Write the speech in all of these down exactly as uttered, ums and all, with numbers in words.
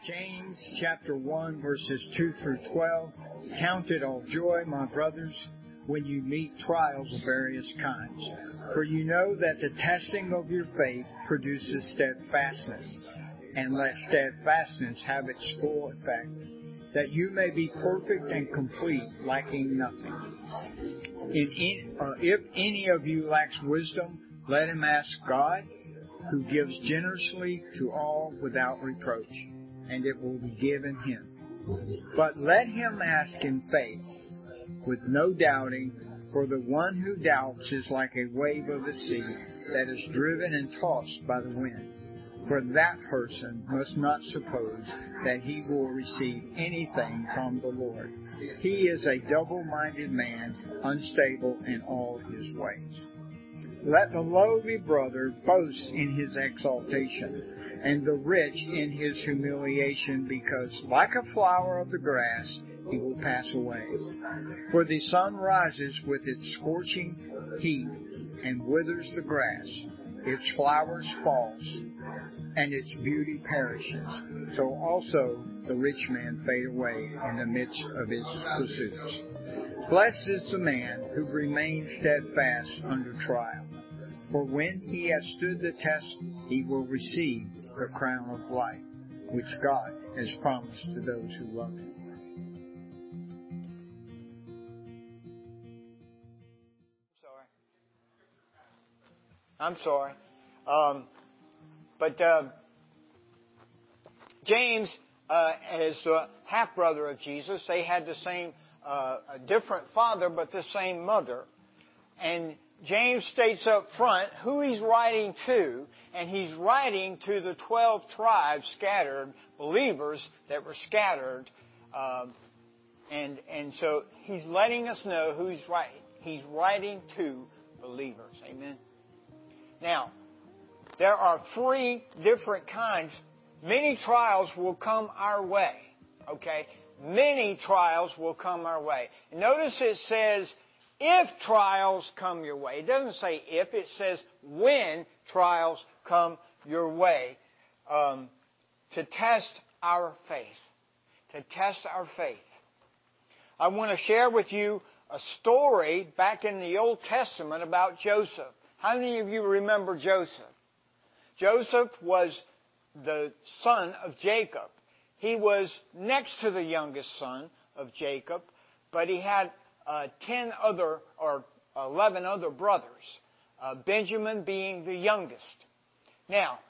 James chapter one, verses two through twelve. Count it all joy, my brothers, when you meet trials of various kinds. For you know that the testing of your faith produces steadfastness. And let steadfastness have its full effect, that you may be perfect and complete, lacking nothing. In, in, uh, if any of you lacks wisdom, let him ask God, who gives generously to all without reproach, and it will be given him. But let him ask in faith, with no doubting, for the one who doubts is like a wave of the sea that is driven and tossed by the wind. For that person must not suppose that he will receive anything from the Lord. He is a double-minded man, unstable in all his ways. Let the lowly brother boast in his exaltation, and the rich in his humiliation, because like a flower of the grass, he will pass away. For the sun rises with its scorching heat and withers the grass. Its flowers falls, and its beauty perishes. So also the rich man fade away in the midst of his pursuits. Blessed is the man who remains steadfast under trial. For when he has stood the test, he will receive the crown of life, which God has promised to those who love him. Sorry. I'm sorry. Um, but uh, James uh, is the half-brother of Jesus. They had the same, uh, a different father, but the same mother. And James states up front who he's writing to, and he's writing to the twelve tribes scattered, believers that were scattered. Um, and and so he's letting us know who he's writing. He's writing to believers. Amen. Now, there are three different kinds. Many trials will come our way. Okay? Many trials will come our way. And notice it says, if trials come your way. It doesn't say if, it says when trials come your way. Um, to test our faith. To test our faith. I want to share with you a story back in the Old Testament about Joseph. How many of you remember Joseph? Joseph was the son of Jacob. He was next to the youngest son of Jacob, but he had uh, ten other or eleven other brothers, uh, Benjamin being the youngest. Now,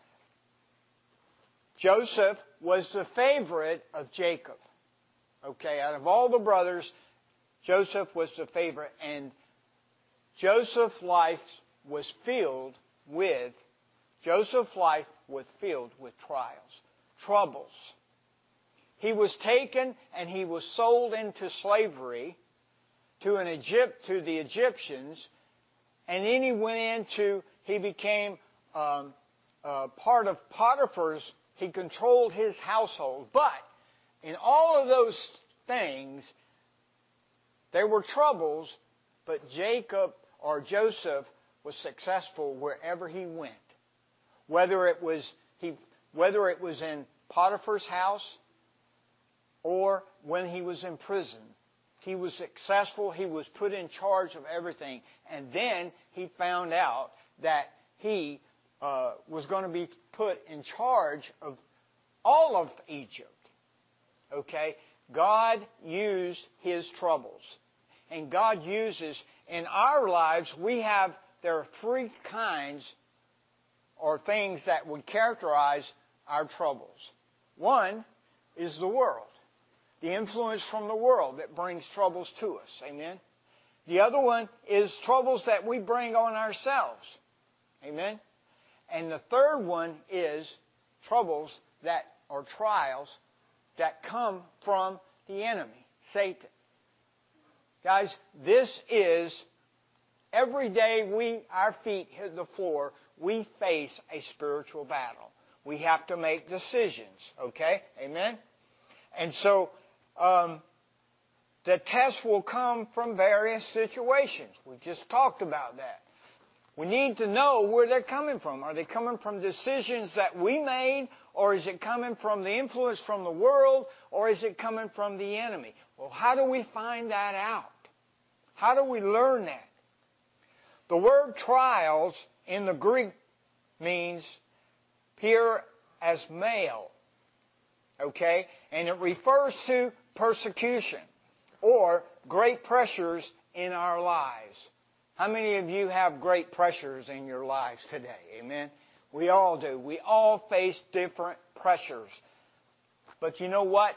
Joseph was the favorite of Jacob. Okay, out of all the brothers, Joseph was the favorite, and Joseph's life was filled with Joseph's life was filled with trials, troubles. He was taken and he was sold into slavery to an Egypt to the Egyptians, and then he went into he became um, uh, part of Potiphar's. He controlled his household, but in all of those things, there were troubles. But Jacob or Joseph was successful wherever he went. Whether it was he, whether it was in Potiphar's house or when he was in prison, he was successful. He was put in charge of everything, and then he found out that he uh, was going to be put in charge of all of Egypt. Okay, God used his troubles, and God uses in our lives. We have there are three kinds or things that would characterize our troubles. One is the world. The influence from the world that brings troubles to us. Amen? The other one is troubles that we bring on ourselves. Amen? And the third one is troubles that or trials that come from the enemy, Satan. Guys, this is every day we our feet hit the floor, we face a spiritual battle. We have to make decisions, okay? Amen? And so, um, the test will come from various situations. We just talked about that. We need to know where they're coming from. Are they coming from decisions that we made? Or is it coming from the influence from the world? Or is it coming from the enemy? Well, how do we find that out? How do we learn that? The word trials in the Greek means pure as male. Okay? And it refers to persecution or great pressures in our lives. How many of you have great pressures in your lives today? Amen? We all do. We all face different pressures. But you know what?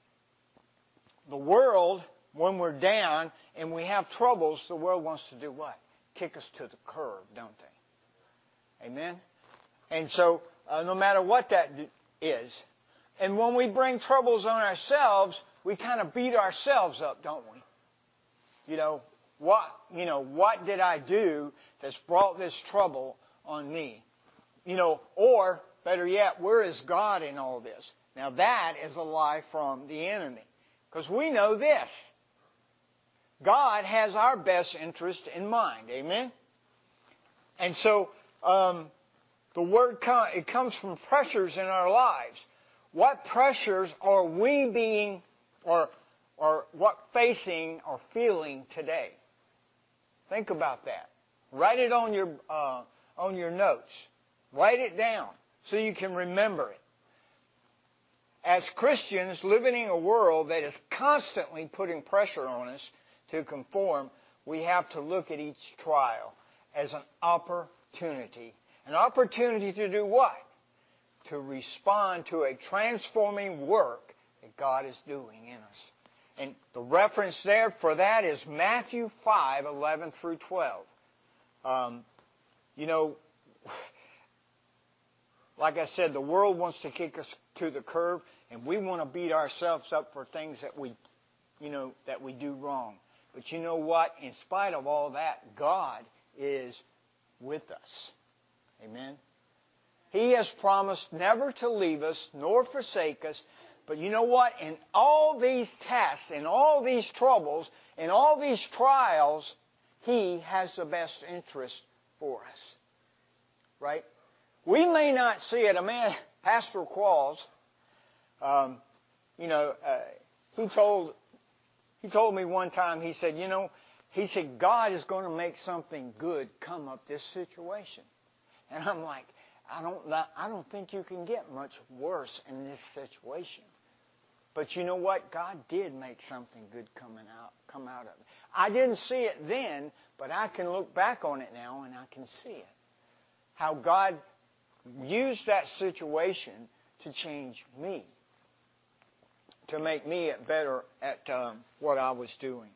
The world, when we're down and we have troubles, the world wants to do what? Kick us to the curb, don't they? Amen? And so, uh, no matter what that is, and when we bring troubles on ourselves, we kind of beat ourselves up, don't we? You know, what, you know, what did I do that's brought this trouble on me? You know, or, better yet, where is God in all this? Now that is a lie from the enemy. Because we know this. God has our best interest in mind. Amen? And so, um, the word, com- it comes from pressures in our lives. What pressures are we being, or, or what facing or feeling today? Think about that. Write it on your, uh, on your notes. Write it down so you can remember it. As Christians living in a world that is constantly putting pressure on us to conform, we have to look at each trial as an opportunity. An opportunity to do what? To respond to a transforming work that God is doing in us. And the reference there for that is Matthew five, eleven through twelve. Um, you know, like I said, the world wants to kick us to the curb, and we want to beat ourselves up for things that we, you know, that we do wrong. But you know what? In spite of all that, God is with us. Amen? He has promised never to leave us nor forsake us. But you know what? In all these tests, in all these troubles, in all these trials, He has the best interest for us. Right? We may not see it. A man, Pastor Qualls, um, you know, uh, he told he told me one time, he said, you know, he said, God is going to make something good come up this situation. And I'm like, I don't, I don't think you can get much worse in this situation. But you know what? God did make something good coming out, come out of it. I didn't see it then, but I can look back on it now and I can see it. How God used that situation to change me, to make me better at um, what I was doing.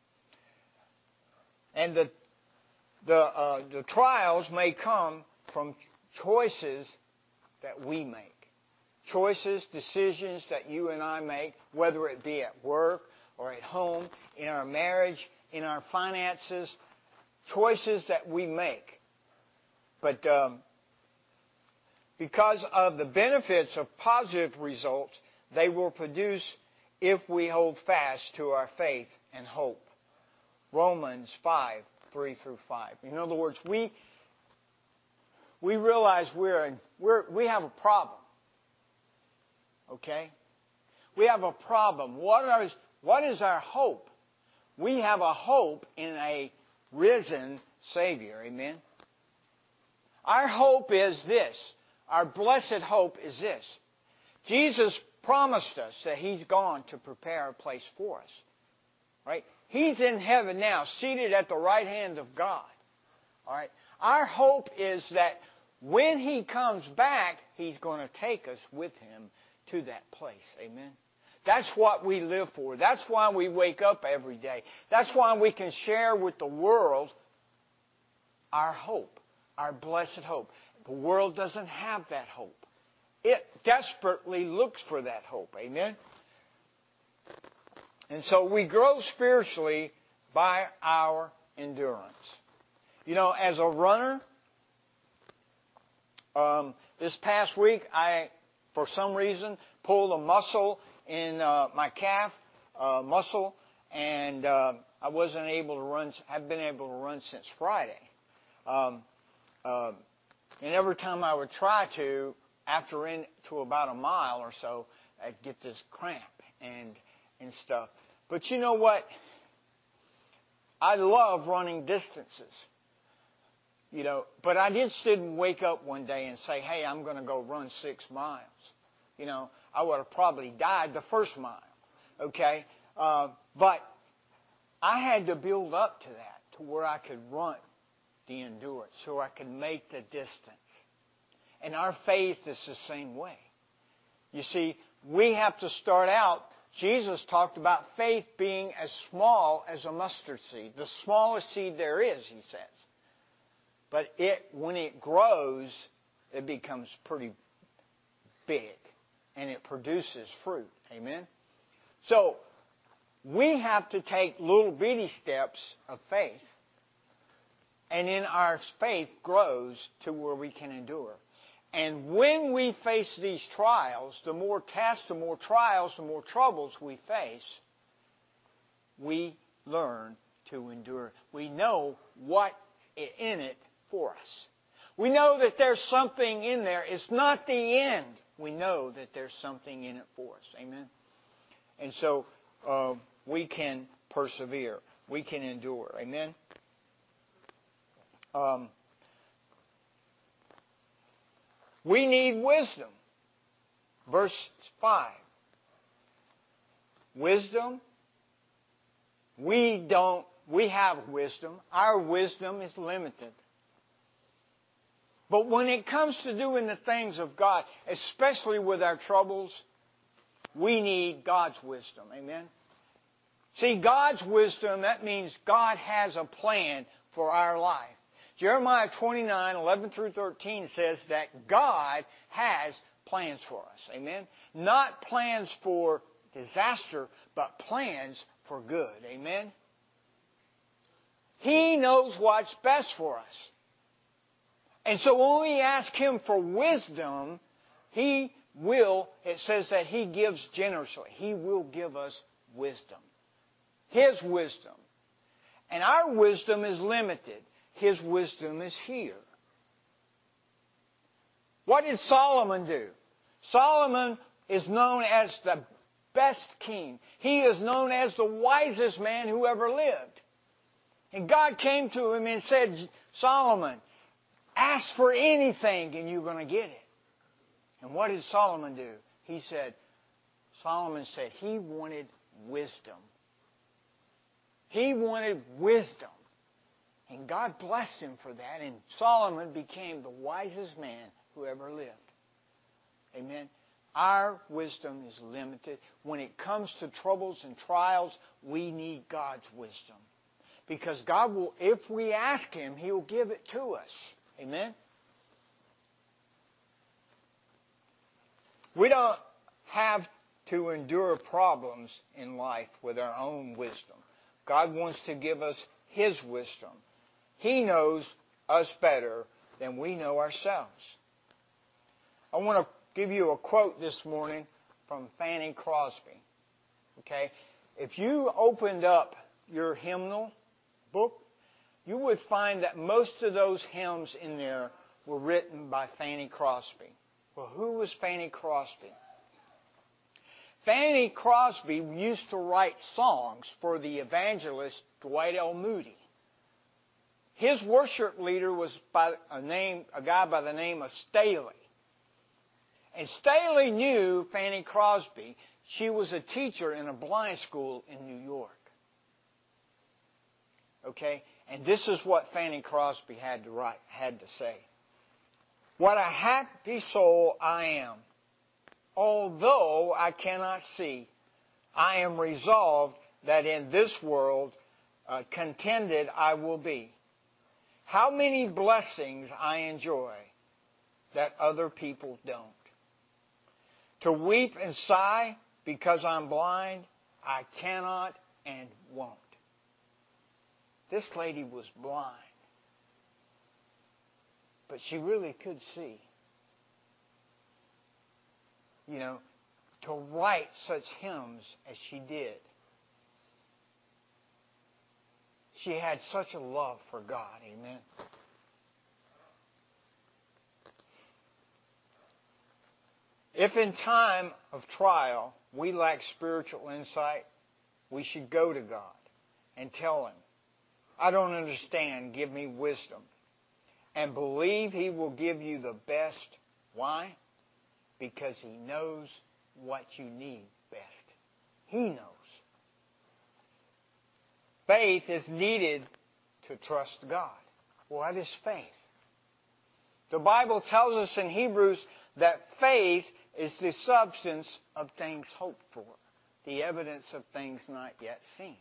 And the the uh, the trials may come from choices that we make. Choices, decisions that you and I make, whether it be at work or at home, in our marriage, in our finances, choices that we make. But um, because of the benefits of positive results, they will produce if we hold fast to our faith and hope. Romans five, three through five. In other words, we we realize we're, in, we're we have a problem. Okay? We have a problem. What is, what is our hope? We have a hope in a risen Savior. Amen? Our hope is this. Our blessed hope is this. Jesus promised us that He's gone to prepare a place for us. Right? He's in heaven now, seated at the right hand of God. All right? Our hope is that when He comes back, He's going to take us with Him to that place. Amen? That's what we live for. That's why we wake up every day. That's why we can share with the world our hope, our blessed hope. The world doesn't have that hope. It desperately looks for that hope. Amen? And so we grow spiritually by our endurance. You know, as a runner, um, this past week I, for some reason, pulled a muscle in uh, my calf uh, muscle, and uh, I wasn't able to run. I've been able to run since Friday. Um, uh, and every time I would try to, after into about a mile or so, I'd get this cramp and and stuff. But you know what? I love running distances. You know, but I just didn't wake up one day and say, hey, I'm going to go run six miles. You know, I would have probably died the first mile. Okay? Uh, but I had to build up to that, to where I could run the endurance, so I could make the distance. And our faith is the same way. You see, we have to start out. Jesus talked about faith being as small as a mustard seed, the smallest seed there is, he says. But it, when it grows, it becomes pretty big, and it produces fruit. Amen? So, we have to take little bitty steps of faith, and then our faith grows to where we can endure. And when we face these trials, the more tests, the more trials, the more troubles we face, we learn to endure. We know what is in it for us. We know that there's something in there. It's not the end. We know that there's something in it for us. Amen? And so uh, we can persevere. We can endure. Amen? Um, we need wisdom. Verse five. Wisdom. We don't, we have wisdom. Our wisdom is limited. But when it comes to doing the things of God, especially with our troubles, we need God's wisdom. Amen? See, God's wisdom, that means God has a plan for our life. Jeremiah twenty-nine, eleven through thirteen says that God has plans for us. Amen? Not plans for disaster, but plans for good. Amen? He knows what's best for us. And so when we ask Him for wisdom, He will, it says that He gives generously. He will give us wisdom. His wisdom. And our wisdom is limited. His wisdom is here. What did Solomon do? Solomon is known as the best king. He is known as the wisest man who ever lived. And God came to him and said, Solomon, ask for anything and you're going to get it. And what did Solomon do? He said, Solomon said he wanted wisdom. He wanted wisdom. And God blessed him for that. And Solomon became the wisest man who ever lived. Amen. Our wisdom is limited. When it comes to troubles and trials, we need God's wisdom. Because God will, if we ask Him, He will give it to us. Amen? We don't have to endure problems in life with our own wisdom. God wants to give us His wisdom. He knows us better than we know ourselves. I want to give you a quote this morning from Fanny Crosby. Okay? If you opened up your hymnal book, you would find that most of those hymns in there were written by Fanny Crosby. Well, who was Fanny Crosby? Fanny Crosby used to write songs for the evangelist Dwight L. Moody. His worship leader was by a name, a guy by the name of Staley. And Staley knew Fanny Crosby. She was a teacher in a blind school in New York. Okay? And this is what Fanny Crosby had to write, had to say. What a happy soul I am. Although I cannot see, I am resolved that in this world uh, contented I will be. How many blessings I enjoy that other people don't. To weep and sigh because I'm blind, I cannot and won't. This lady was blind, but she really could see. You know, to write such hymns as she did. She had such a love for God, amen. If in time of trial we lack spiritual insight, we should go to God and tell Him, I don't understand, give me wisdom. And believe He will give you the best. Why? Because He knows what you need best. He knows. Faith is needed to trust God. What is faith? The Bible tells us in Hebrews that faith is the substance of things hoped for, the evidence of things not yet seen.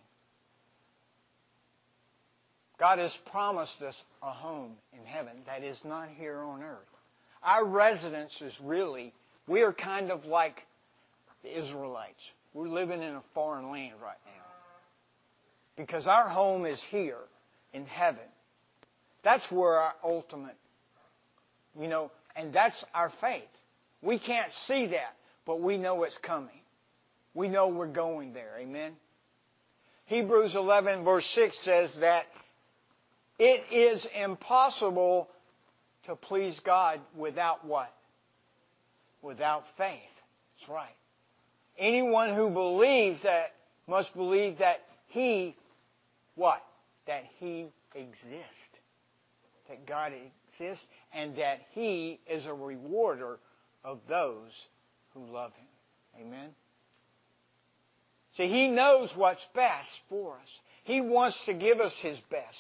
God has promised us a home in heaven that is not here on earth. Our residence is really, we are kind of like the Israelites. We're living in a foreign land right now. Because our home is here in heaven. That's where our ultimate, you know, and that's our faith. We can't see that, but we know it's coming. We know we're going there. Amen? Hebrews eleven verse six says that it is impossible to please God without what? Without faith. That's right. Anyone who believes that must believe that He, what? That He exists. That God exists and that He is a rewarder of those who love Him. Amen? See, He knows what's best for us. He wants to give us His best.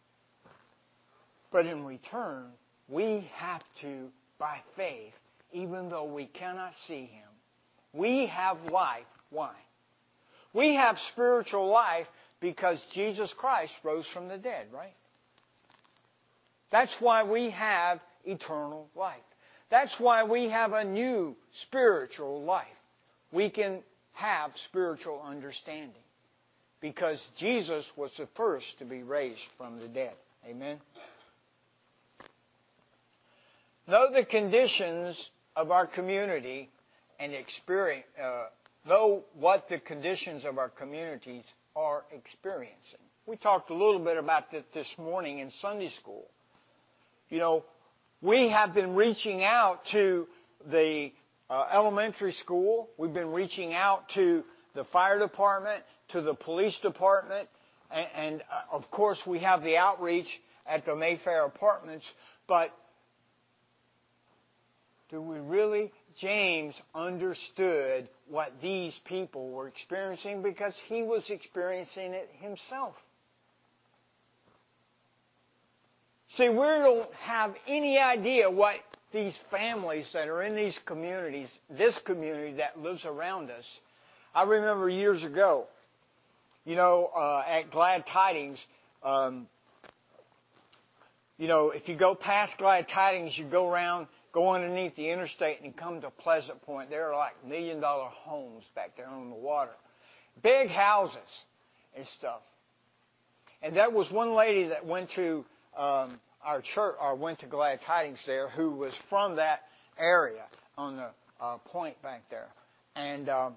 But in return, we have to, by faith, even though we cannot see Him, we have life. Why? We have spiritual life because Jesus Christ rose from the dead, right? That's why we have eternal life. That's why we have a new spiritual life. We can have spiritual understanding because Jesus was the first to be raised from the dead. Amen? Know the conditions of our community and experience, uh, know what the conditions of our communities are experiencing. We talked a little bit about that this morning in Sunday school. You know, we have been reaching out to the uh, elementary school. We've been reaching out to the fire department, to the police department, and, and uh, of course we have the outreach at the Mayfair Apartments. But do we really? James understood what these people were experiencing because he was experiencing it himself. See, we don't have any idea what these families that are in these communities, this community that lives around us. I remember years ago, you know, uh, at Glad Tidings, um, you know, if you go past Glad Tidings, you go around, go underneath the interstate, and you come to Pleasant Point. There are like million-dollar homes back there on the water. Big houses and stuff. And there was one lady that went to um, our church, or went to Glad Tidings there, who was from that area on the uh, point back there. And, um,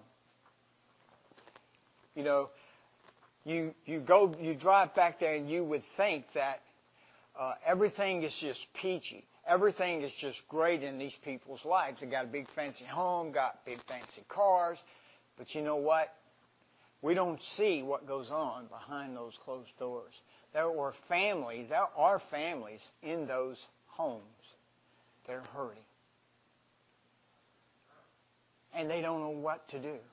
you know, you you go, you drive back there, and you would think that uh, everything is just peachy. Everything is just great in these people's lives. They got a big fancy home, got big fancy cars. But you know what? We don't see what goes on behind those closed doors. There were families, there are families in those homes that are hurting. And they don't know what to do.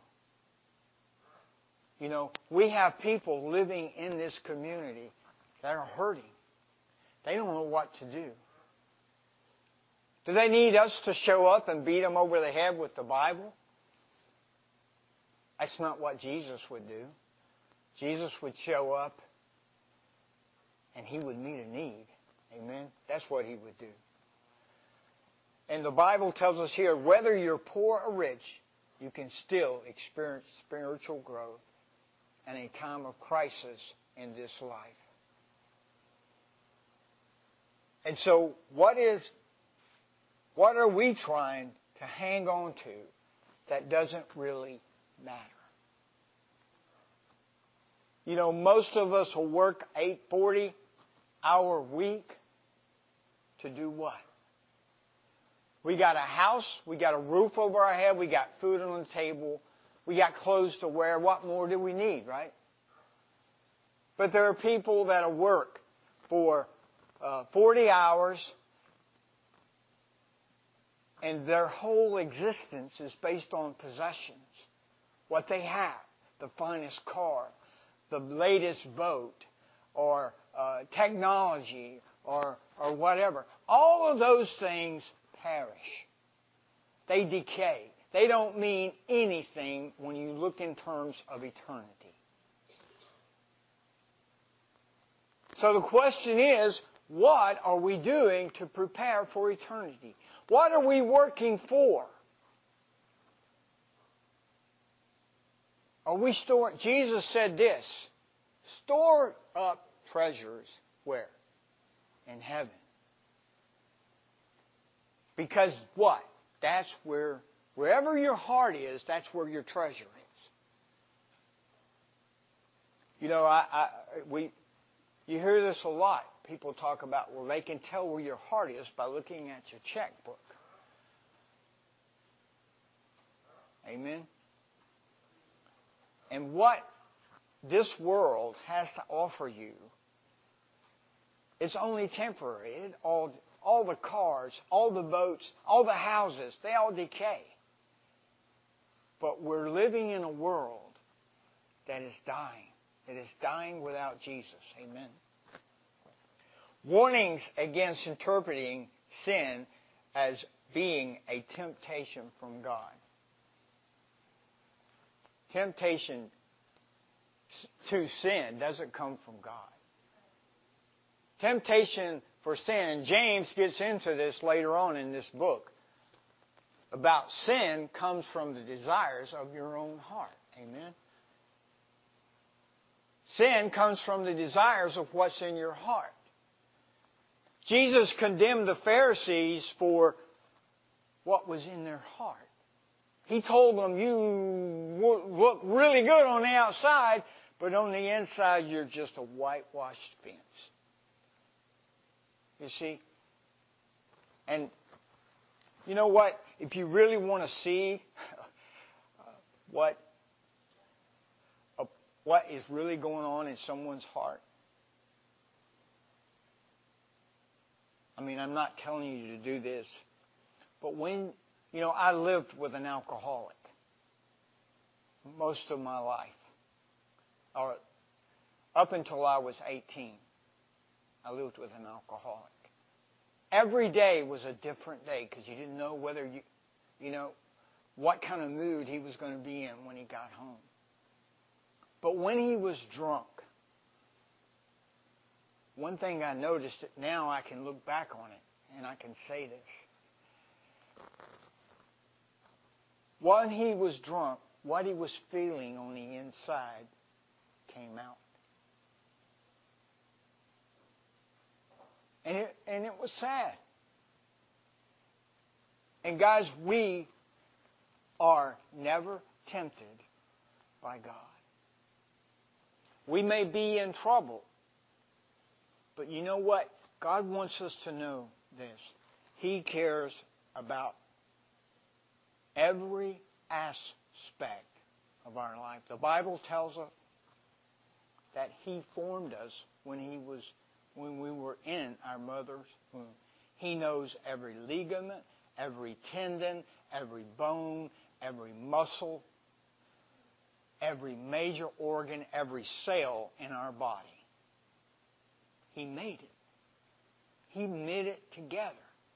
You know, we have people living in this community that are hurting. They don't know what to do. Do they need us to show up and beat them over the head with the Bible? That's not what Jesus would do. Jesus would show up and He would meet a need. Amen? That's what He would do. And the Bible tells us here, whether you're poor or rich, you can still experience spiritual growth in a time of crisis in this life. And so, what is, what are we trying to hang on to that doesn't really matter? You know, most of us will work eight forty-hour week to do what? We got a house. We got a roof over our head. We got food on the table. We got clothes to wear. What more do we need, right? But there are people that work for uh, forty hours, and their whole existence is based on possessions. What they have, the finest car, the latest boat, or uh, technology, or, or whatever. All of those things perish. They decay. They don't mean anything when you look in terms of eternity. So the question is, what are we doing to prepare for eternity? What are we working for? Are we storing? Jesus said this, store up treasures where? In heaven. Because what? That's where, wherever your heart is, that's where your treasure is. You know, I, I we, you hear this a lot. People talk about, well, they can tell where your heart is by looking at your checkbook. Amen? And what this world has to offer you is only temporary. It all, all the cars, all the boats, all the houses, they all decay. But we're living in a world that is dying. It is dying without Jesus. Amen. Warnings against interpreting sin as being a temptation from God. Temptation to sin doesn't come from God. Temptation for sin, James gets into this later on in this book, about sin comes from the desires of your own heart. Amen. Sin comes from the desires of what's in your heart. Jesus condemned the Pharisees for what was in their heart. He told them, you look really good on the outside, but on the inside you're just a whitewashed fence. You see? And you know what? If you really want to see what, uh, what is really going on in someone's heart, I mean, I'm not telling you to do this, but when, you know, I lived with an alcoholic most of my life, or up until I was eighteen. I lived with an alcoholic. Every day was a different day because you didn't know whether you, you know, what kind of mood he was going to be in when he got home. But when he was drunk, one thing I noticed that now I can look back on it and I can say this. When he was drunk, what he was feeling on the inside came out. And it, and it was sad. And guys, we are never tempted by God. We may be in trouble, but you know what? God wants us to know this. He cares about every aspect of our life. The Bible tells us that He formed us when He was when we were in our mother's womb. He knows every ligament, every tendon, every bone, every muscle, every major organ, every cell in our body. He made it. He knit it together.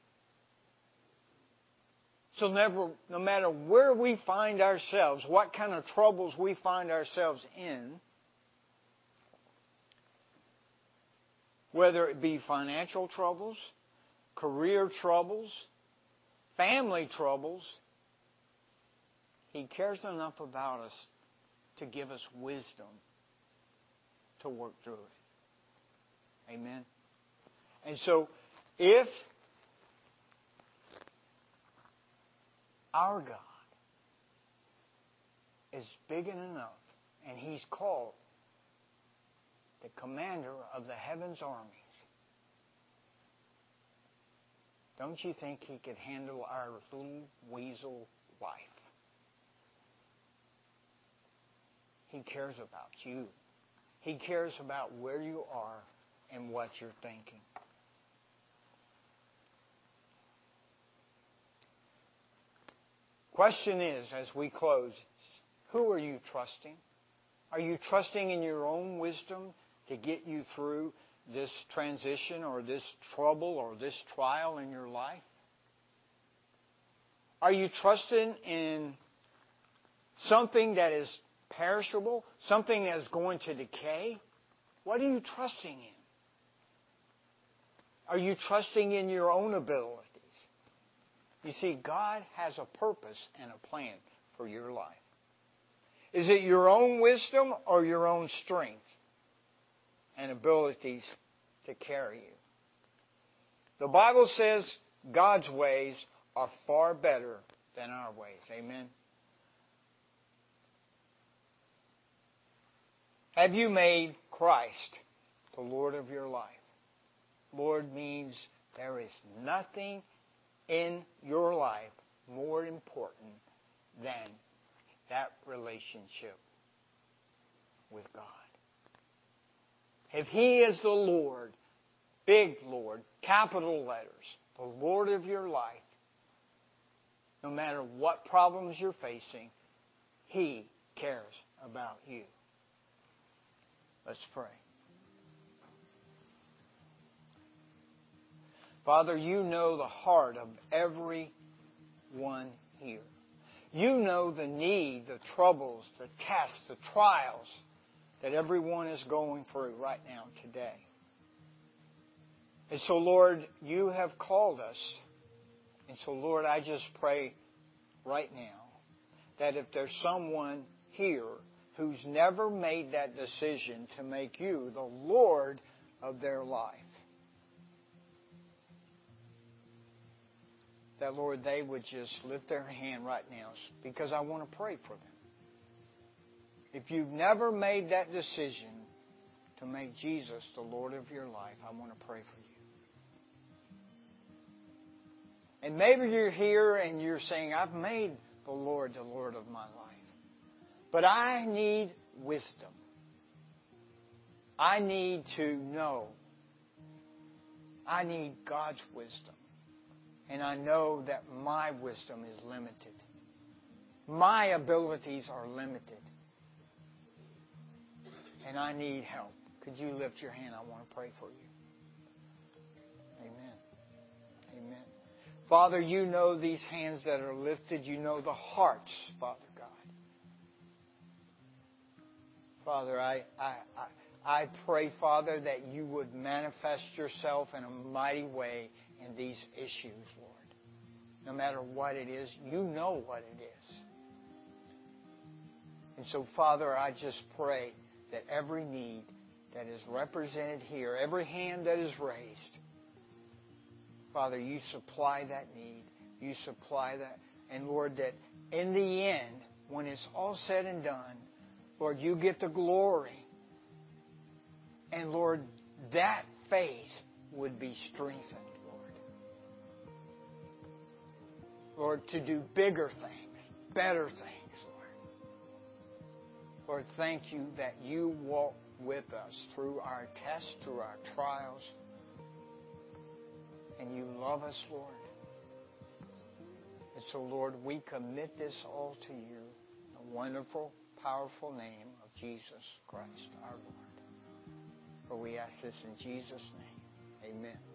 So never, no matter where we find ourselves, what kind of troubles we find ourselves in, whether it be financial troubles, career troubles, family troubles, He cares enough about us to give us wisdom to work through it. Amen? And so, if our God is big enough, and He's called the commander of the heaven's armies, don't you think He could handle our little weasel life? He cares about you. He cares about where you are and what you're thinking. Question is, as we close, who are you trusting? Are you trusting in your own wisdom to get you through this transition or this trouble or this trial in your life? Are you trusting in something that is perishable, something that is going to decay? What are you trusting in? Are you trusting in your own abilities? You see, God has a purpose and a plan for your life. Is it your own wisdom or your own strength and abilities to carry you? The Bible says God's ways are far better than our ways. Amen. Have you made Christ the Lord of your life? Lord means there is nothing in your life more important than that relationship with God. If He is the Lord, big Lord, capital letters, the Lord of your life, no matter what problems you're facing, He cares about you. Let's pray. Father, you know the heart of everyone here. You know the need, the troubles, the tests, the trials that everyone is going through right now today. And so, Lord, you have called us. And so, Lord, I just pray right now that if there's someone here who's never made that decision to make you the Lord of their life, that, Lord, they would just lift their hand right now because I want to pray for them. If you've never made that decision to make Jesus the Lord of your life, I want to pray for you. And maybe you're here and you're saying, I've made the Lord the Lord of my life. But I need wisdom. I need to know. I need God's wisdom. And I know that my wisdom is limited. My abilities are limited. And I need help. Could you lift your hand? I want to pray for you. Amen. Amen. Father, you know these hands that are lifted. You know the hearts, Father God. Father, I, I, I, I pray, Father, that you would manifest yourself in a mighty way in these issues, Lord. No matter what it is, you know what it is. And so, Father, I just pray that every need that is represented here, every hand that is raised, Father, you supply that need. You supply that. And, Lord, that in the end, when it's all said and done, Lord, you get the glory. And, Lord, that faith would be strengthened, Lord. Lord, to do bigger things, better things, Lord. Lord, thank you that you walk with us through our tests, through our trials. And you love us, Lord. And so, Lord, we commit this all to you. The wonderful, powerful name of Jesus Christ, our Lord. For we ask this in Jesus' name. Amen.